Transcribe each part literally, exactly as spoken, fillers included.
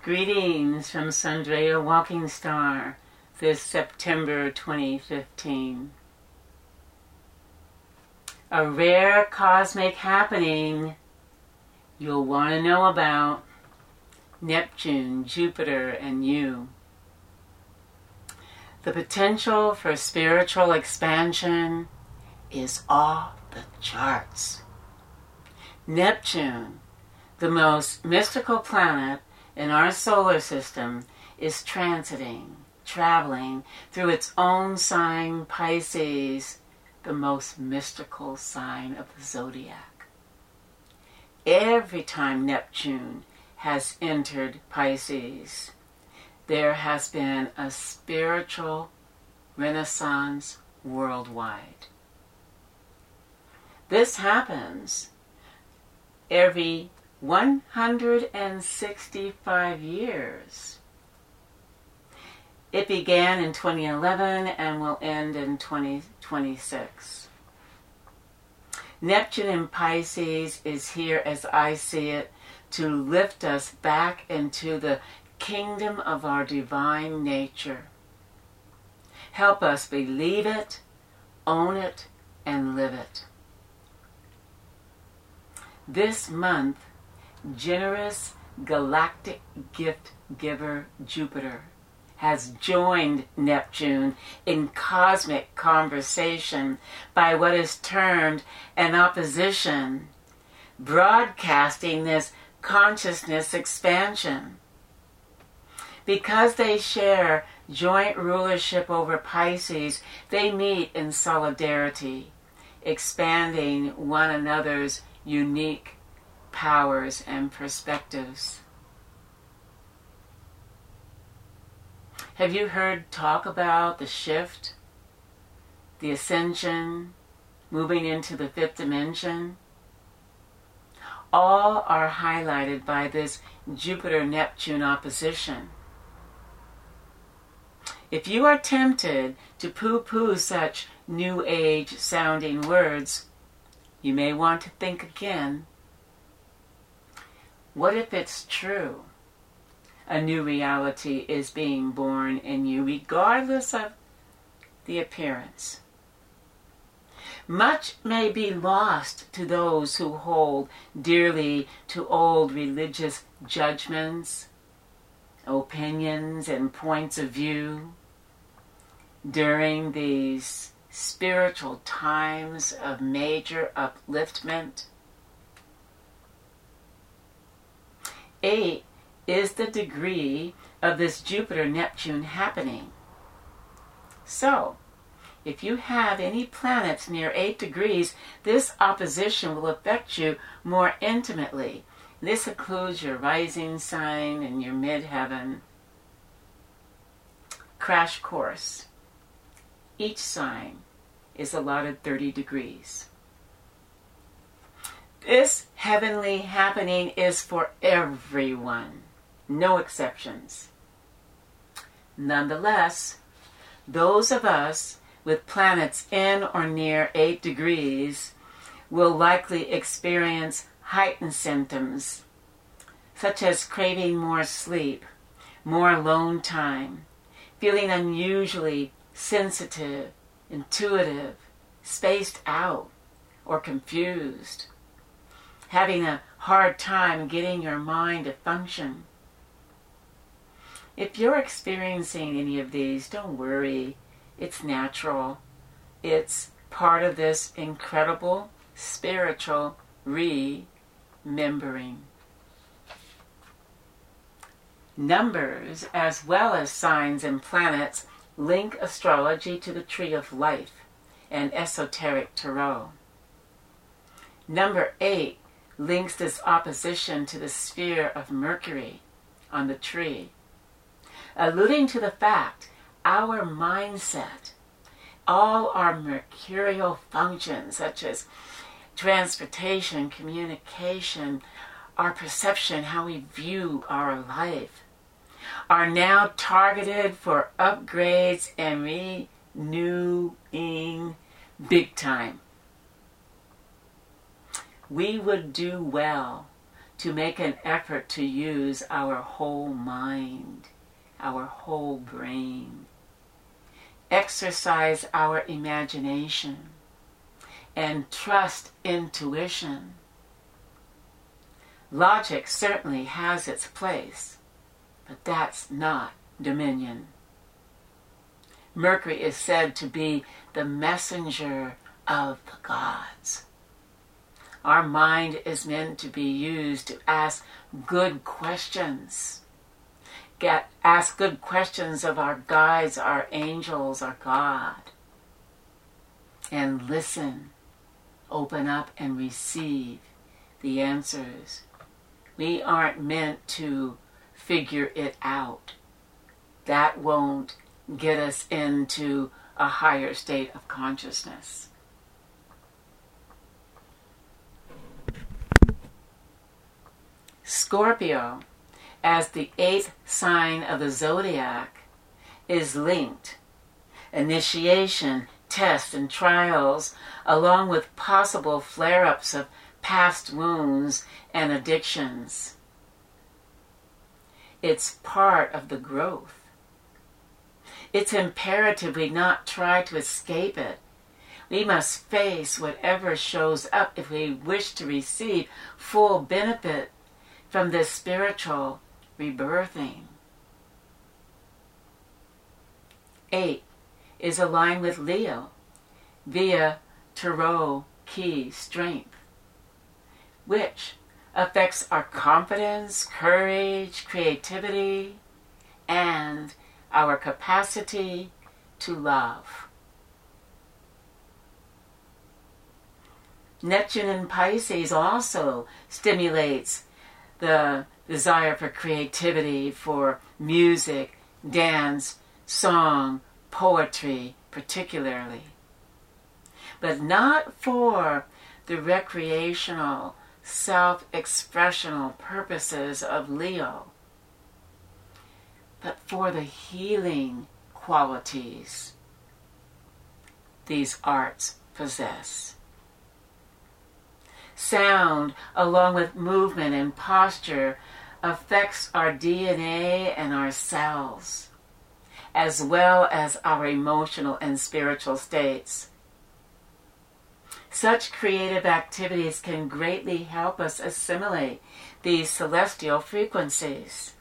Greetings from Sundrea Walking Star this September twenty fifteen. A rare cosmic happening you'll want to know about: Neptune, Jupiter, and you. The potential for spiritual expansion is off the charts. Neptune, the most mystical planet in our solar system, is transiting, traveling through its own sign, Pisces, the most mystical sign of the zodiac. Every time Neptune has entered Pisces, there has been a spiritual renaissance worldwide. This happens every one hundred sixty-five years. It began in twenty eleven and will end in twenty twenty-six. Neptune in Pisces is here, as I see it, to lift us back into the kingdom of our divine nature. Help us believe it, own it, and live it. This month, generous galactic gift giver Jupiter has joined Neptune in cosmic conversation by what is termed an opposition, broadcasting this consciousness expansion. Because they share joint rulership over Pisces, they meet in solidarity, expanding one another's unique powers and perspectives. Have you heard talk about the shift, the ascension, moving into the fifth dimension? All are highlighted by this Jupiter-Neptune opposition. If you are tempted to poo-poo such New Age-sounding words, you may want to think again. What if it's true? A new reality is being born in you, regardless of the appearance. Much may be lost to those who hold dearly to old religious judgments, opinions, and points of view during these spiritual times of major upliftment. Eight is the degree of this Jupiter-Neptune happening. So, if you have any planets near eight degrees, this opposition will affect you more intimately. This includes your rising sign and your midheaven. Crash course. Each sign is allotted thirty degrees. This heavenly happening is for everyone, no exceptions. Nonetheless, those of us with planets in or near eight degrees will likely experience heightened symptoms, such as craving more sleep, more alone time, feeling unusually sensitive, intuitive, spaced out, or confused, having a hard time getting your mind to function. If you're experiencing any of these, don't worry. It's natural. It's part of this incredible spiritual remembering. Numbers, as well as signs and planets, link astrology to the tree of life and esoteric tarot. Number eight links this opposition to the sphere of Mercury on the tree, alluding to the fact our mindset, all our mercurial functions such as transportation, communication, our perception, how we view our life, are now targeted for upgrades and renewing big time. We would do well to make an effort to use our whole mind, our whole brain, exercise our imagination, and trust intuition. Logic certainly has its place, but that's not dominion. Mercury is said to be the messenger of the gods. Our mind is meant to be used to ask good questions. Get, ask good questions of our guides, our angels, our God. And listen, open up and receive the answers. We aren't meant to figure it out. That won't get us into a higher state of consciousness. Scorpio, as the eighth sign of the zodiac, is linked. Initiation, tests, and trials, along with possible flare-ups of past wounds and addictions. It's part of the growth. It's imperative we not try to escape it. We must face whatever shows up if we wish to receive full benefit from this spiritual rebirthing. Eight is aligned with Leo via Tarot key strength, which affects our confidence, courage, creativity, and our capacity to love. Neptune in Pisces also stimulates the desire for creativity, for music, dance, song, poetry particularly, but not for the recreational, self-expressional purposes of Leo, but for the healing qualities these arts possess. Sound, along with movement and posture, affects our D N A and our cells, as well as our emotional and spiritual states. Such creative activities can greatly help us assimilate these celestial frequencies.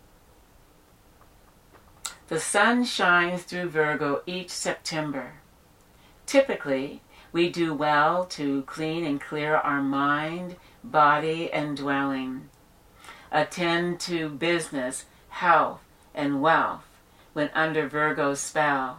The sun shines through Virgo each September. Typically, we do well to clean and clear our mind, body, and dwelling. Attend to business, health, and wealth when under Virgo's spell.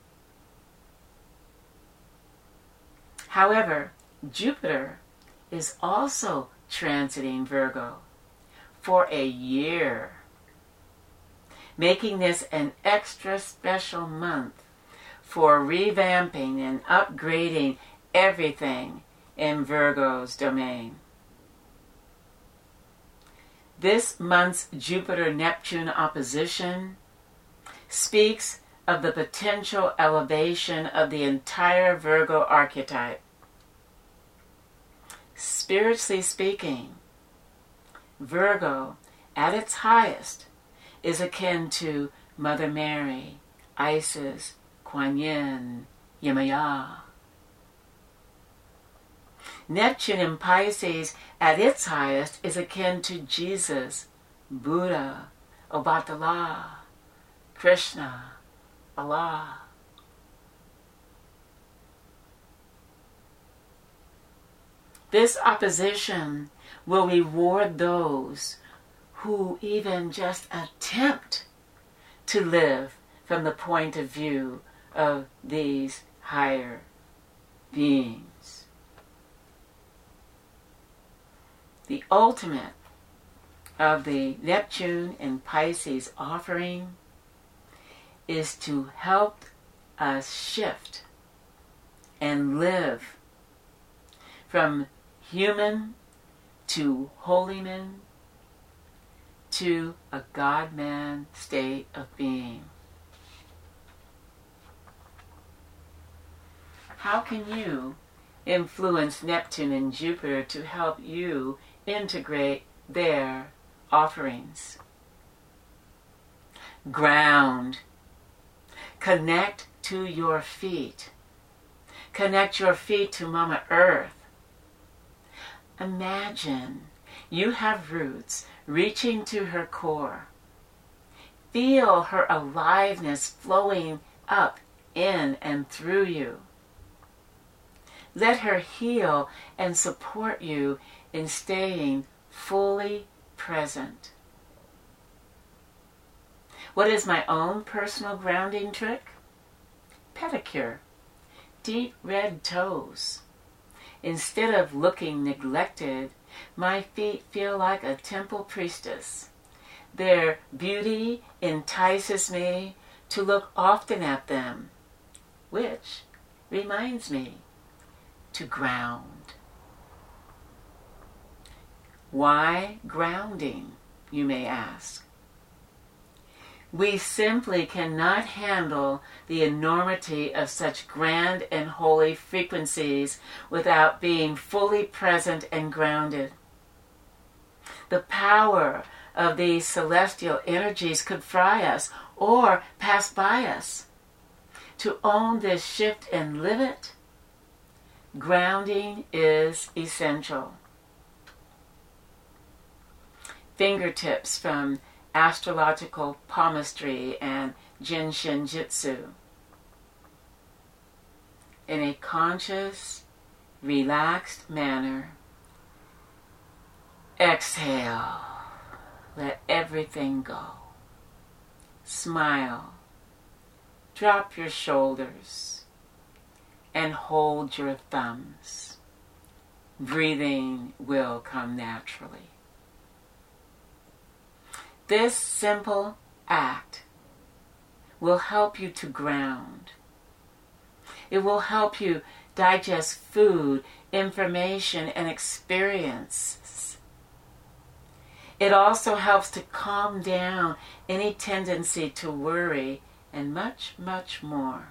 However, Jupiter is also transiting Virgo for a year, making this an extra special month for revamping and upgrading everything in Virgo's domain. This month's Jupiter-Neptune opposition speaks of the potential elevation of the entire Virgo archetype. Spiritually speaking, Virgo, at its highest, is akin to Mother Mary, Isis, Kuan Yin, Yemaya. Neptune in Pisces, at its highest, is akin to Jesus, Buddha, Obatala, Krishna, Allah. This opposition will reward those who even just attempt to live from the point of view of these higher beings. The ultimate of the Neptune and Pisces offering is to help us shift and live from human to holy man to a God-man state of being. How can you influence Neptune and Jupiter to help you integrate their offerings. Ground. Connect to your feet. Connect your feet to Mama Earth. Imagine you have roots reaching to her core. Feel her aliveness flowing up, in, and through you. Let her heal and support you in staying fully present. What is my own personal grounding trick? Pedicure. Deep red toes. Instead of looking neglected, my feet feel like a temple priestess. Their beauty entices me to look often at them, which reminds me to ground. Why grounding, you may ask? We simply cannot handle the enormity of such grand and holy frequencies without being fully present and grounded. The power of these celestial energies could fry us or pass by us. To own this shift and live it, grounding is essential. Fingertips from astrological palmistry and Jinshin Jitsu. In a conscious, relaxed manner, exhale. Let everything go. Smile. Drop your shoulders and hold your thumbs. Breathing will come naturally. This simple act will help you to ground. It will help you digest food, information, and experiences. It also helps to calm down any tendency to worry and much, much more.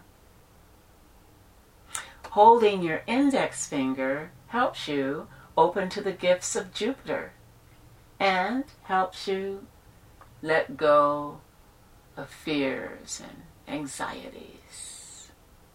Holding your index finger helps you open to the gifts of Jupiter and helps you let go of fears and anxieties.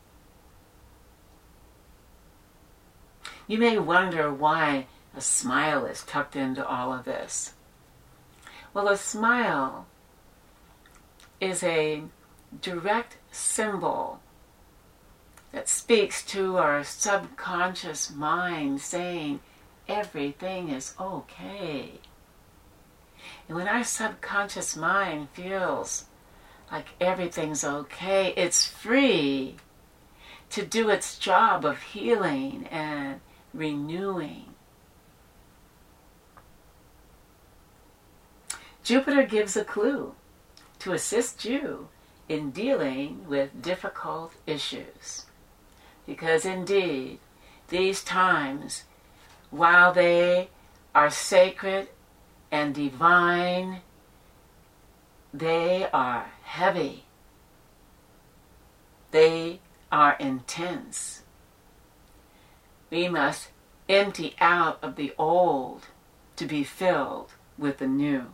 You may wonder why a smile is tucked into all of this. Well, a smile is a direct symbol that speaks to our subconscious mind saying everything is okay. And when our subconscious mind feels like everything's okay, it's free to do its job of healing and renewing. Jupiter gives a clue to assist you in dealing with difficult issues. Because indeed, these times, while they are sacred and divine, they are heavy. They are intense. We must empty out of the old to be filled with the new.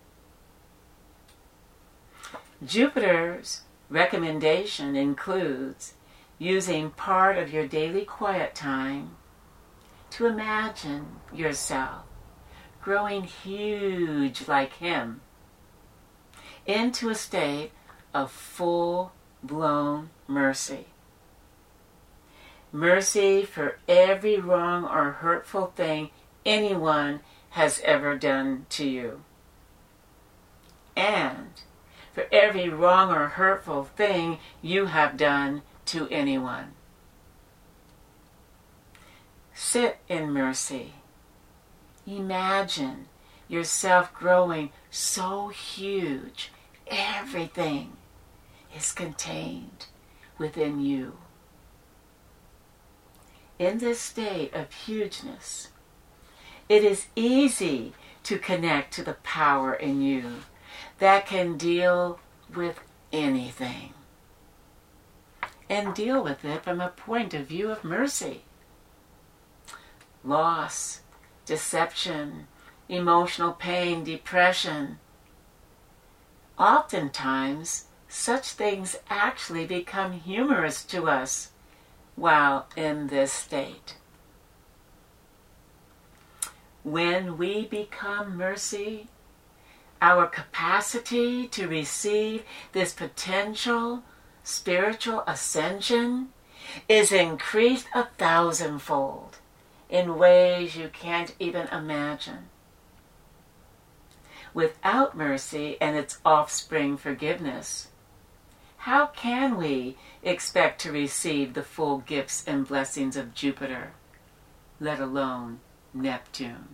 Jupiter's recommendation includes using part of your daily quiet time to imagine yourself growing huge like him into a state of full-blown mercy. Mercy for every wrong or hurtful thing anyone has ever done to you. And for every wrong or hurtful thing you have done to anyone. Sit in mercy. Imagine yourself growing so huge, everything is contained within you. In this state of hugeness, it is easy to connect to the power in you that can deal with anything. And deal with it from a point of view of mercy. Loss, deception, emotional pain, depression. Oftentimes, such things actually become humorous to us while in this state. When we become mercy, our capacity to receive this potential spiritual ascension is increased a thousandfold in ways you can't even imagine. Without mercy and its offspring forgiveness, how can we expect to receive the full gifts and blessings of Jupiter, let alone Neptune?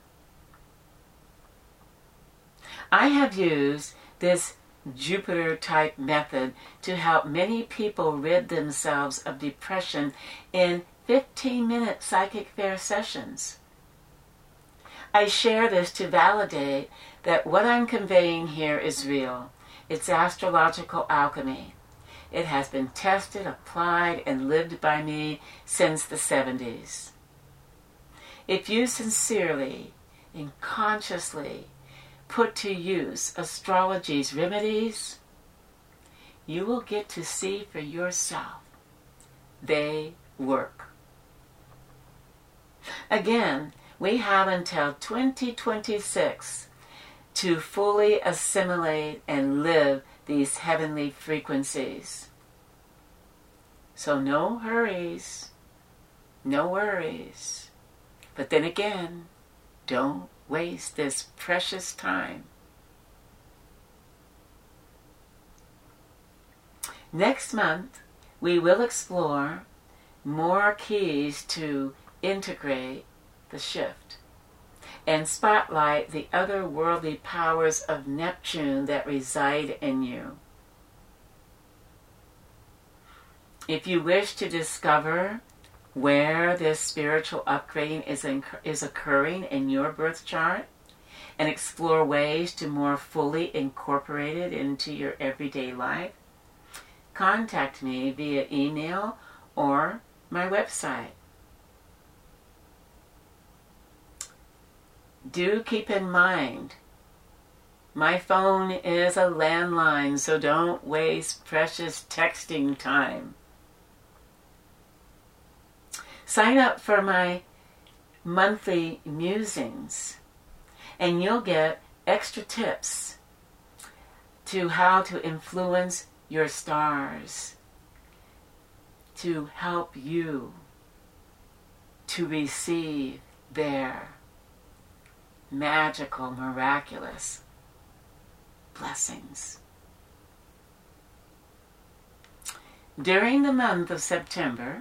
I have used this Jupiter-type method to help many people rid themselves of depression in fifteen-minute psychic fair sessions. I share this to validate that what I'm conveying here is real. It's astrological alchemy. It has been tested, applied, and lived by me since the seventies. If you sincerely and consciously put to use astrology's remedies, you will get to see for yourself. They work. Again, we have until twenty twenty-six to fully assimilate and live these heavenly frequencies. So no hurries, no worries. But then again, don't waste this precious time. Next month, we will explore more keys to integrate the shift and spotlight the otherworldly powers of Neptune that reside in you. If you wish to discover where this spiritual upgrading is, inc- is occurring in your birth chart and explore ways to more fully incorporate it into your everyday life, contact me via email or my website. Do keep in mind, my phone is a landline, so don't waste precious texting time. Sign up for my monthly musings, and you'll get extra tips to how to influence your stars, to help you to receive their magical, miraculous blessings. During the month of September,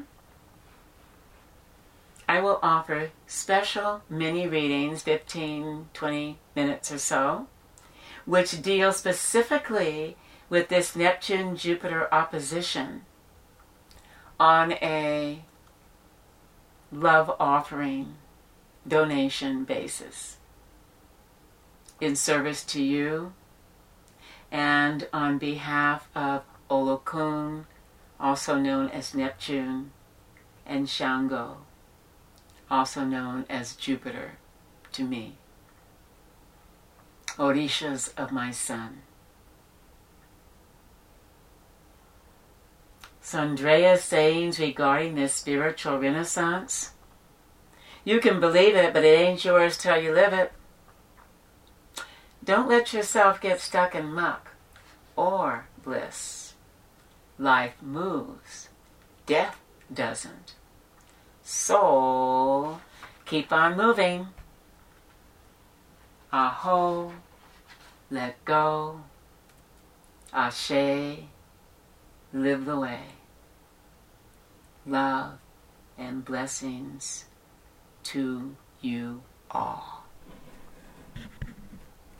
I will offer special mini readings, fifteen, twenty minutes or so, which deal specifically with this Neptune-Jupiter opposition on a love offering donation basis, in service to you and on behalf of Olokun, also known as Neptune, and Shango, also known as Jupiter to me, Orishas of my son. So Andrea's sayings regarding this spiritual renaissance, you can believe it, but it ain't yours till you live it. Don't let yourself get stuck in muck or bliss. Life moves. Death doesn't. So, keep on moving. Aho, let go. Ashe, live the way. Love and blessings to you all.